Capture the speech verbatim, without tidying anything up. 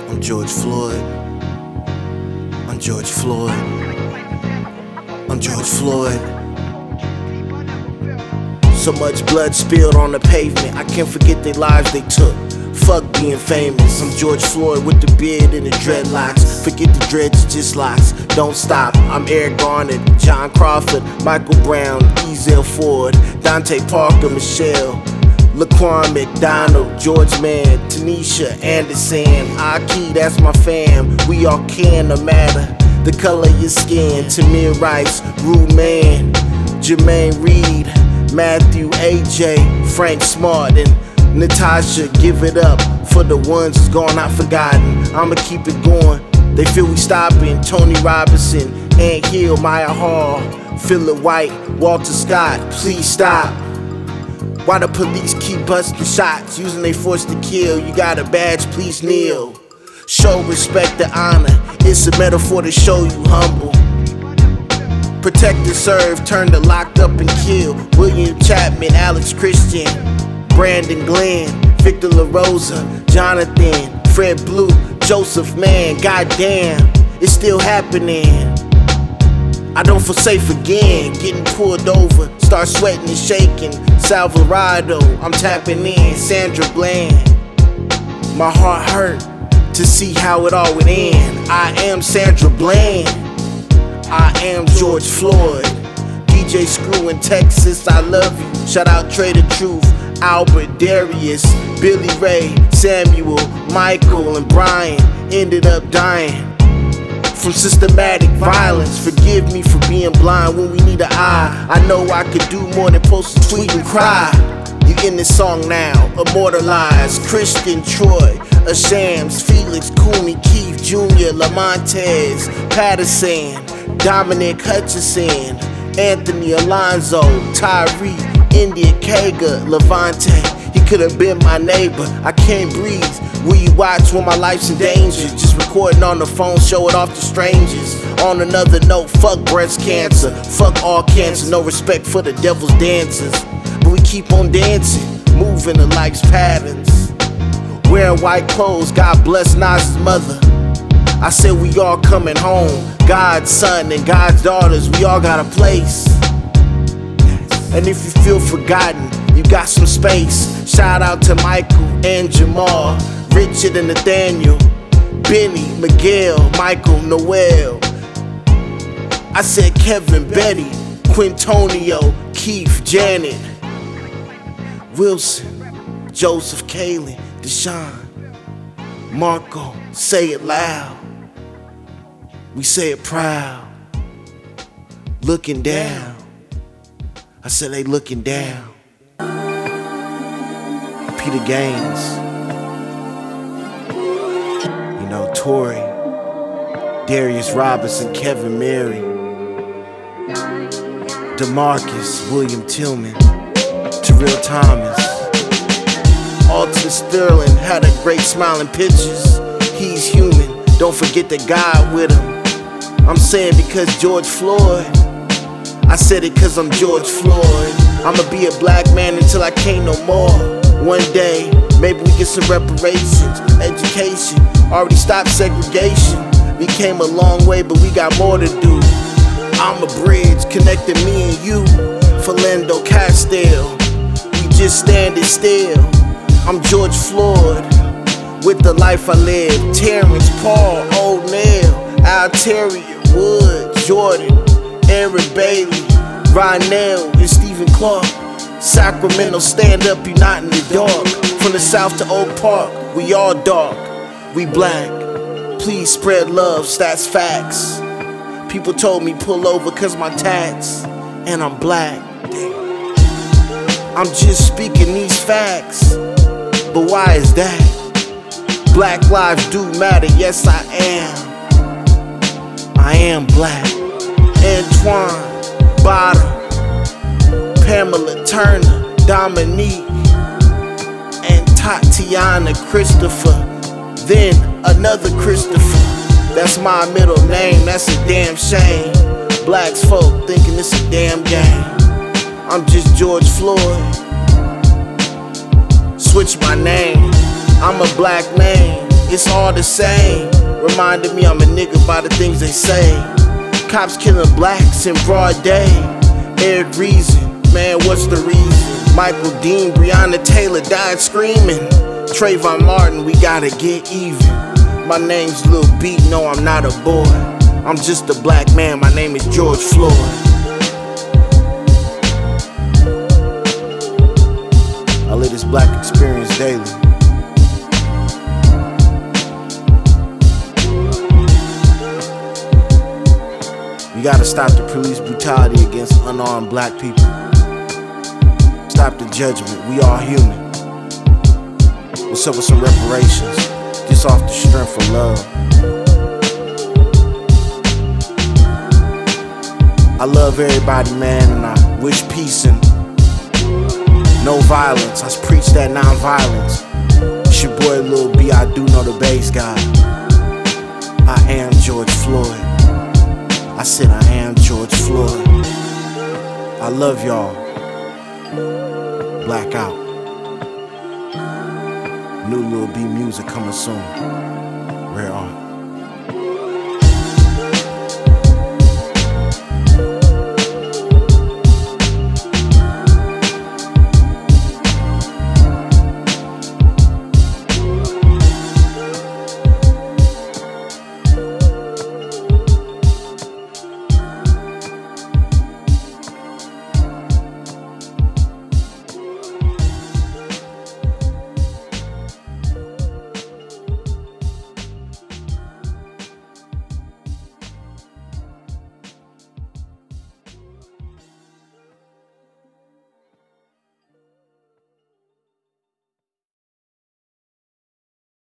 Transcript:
I'm George Floyd. I'm George Floyd. I'm George Floyd. So much blood spilled on the pavement, I can't forget the lives they took. Fuck being famous. I'm George Floyd with the beard and the dreadlocks. Forget the dreads, just locks. Don't stop. I'm Eric Garner, John Crawford, Michael Brown, Ezell Ford, Dante Parker, Michelle, Laquan McDonald, George Mann, Tanisha Anderson, Aki, that's my fam. We all can, no matter the color of your skin. Tamir Rice, Rude Man, Jermaine Reed, Matthew, A J, Frank Smart, and Natasha. Give it up for the ones who's gone not forgotten. I'ma keep it going. They feel we stopping. Tony Robinson, Ant Hill, Maya Hall, Philip White, Walter Scott. Please stop. Why the police keep busting shots, using their force to kill? You got a badge, please kneel. Show respect and honor. It's a metaphor to show you humble. Protect and serve, turn to locked up and kill. William Chapman, Alex Christian, Brandon Glenn, Victor LaRosa, Jonathan, Fred Blue, Joseph Mann. Goddamn, it's still happening. I don't feel safe again, getting pulled over, start sweating and shaking. Salvarado, I'm tapping in. Sandra Bland, my heart hurt to see how it all would end. I am Sandra Bland, I am George Floyd. D J Screw in Texas, I love you. Shout out Trader Truth, Albert, Darius, Billy Ray, Samuel, Michael, and Brian ended up dying from systematic violence. Forgive me for being blind when we need an eye. I know I could do more than post a tweet and cry. You in this song now, immortalized. Christian Troy, Ashams, Felix, Cooney, Keith Junior, Lamontez, Patterson, Dominic Hutchison, Anthony Alonzo, Tyree, India Kaga, Levante. He could have been my neighbor. I can't breathe. Will you watch when my life's in danger? Just recording on the phone, show it off to strangers. On another note, fuck breast cancer, fuck all cancer. No respect for the devil's dancers, but we keep on dancing, moving to life's patterns. Wearing white clothes, God bless Nas's mother. I said we all coming home. God's son and God's daughters, we all got a place. And if you feel forgotten, you got some space. Shout out to Michael and Jamal, Richard and Nathaniel, Benny, Miguel, Michael, Noel. I said Kevin, Betty, Quintonio, Keith, Janet, Wilson, Joseph, Kaylin, Deshaun, Marco. Say it loud, we say it proud. Looking down, I said they looking down. Peter Gaines, you know, Tory, Darius Robinson, Kevin Mary, DeMarcus, William Tillman, Terrell Thomas, Alton Sterling had a great smiling pictures. He's human, don't forget the God with him. I'm saying because George Floyd, I said it cause I'm George Floyd. I'ma be a black man until I can't no more. One day, maybe we get some reparations, education, already stopped segregation. We came a long way, but we got more to do. I'm a bridge connecting me and you, Philando Castile. We just standing still. I'm George Floyd, with the life I live. Terrence, Paul, O'Neal, Altaria, Wood, Jordan, Aaron Bailey, Rynell, and Stephen Clark. Sacramento, stand up, you're not in the dark. From the south to Oak Park, we all dark, we black. Please spread love, stats facts. People told me pull over cause my tats, and I'm black. I'm just speaking these facts, but why is that? Black lives do matter, yes I am. I am black. Antoine, Bottom, Pamela Turner, Dominique, and Tatiana Christopher, then another Christopher. That's my middle name, that's a damn shame. Blacks folk thinking it's a damn game. I'm just George Floyd. Switch my name, I'm a black man. it's all the same. Reminded me I'm a nigga by the things they say. Cops killing blacks in broad day. Eric Reason, man, what's the reason? Michael Dean, Breonna Taylor died screaming. Trayvon Martin, we gotta get even. My name's Lil Beat, no I'm not a boy. I'm just a black man, my name is George Floyd. I live this black experience daily. We gotta stop the police brutality against unarmed black people. Stop the judgment, we all human. What's up with some reparations? Just off the strength of love. I love everybody, man, and I wish peace and no violence. I preach that non-violence. It's your boy Lil B, I do know the bass guy. I am George Floyd. I said I am George Floyd. I love y'all. Blackout. New Lil B music coming soon. Rare Art.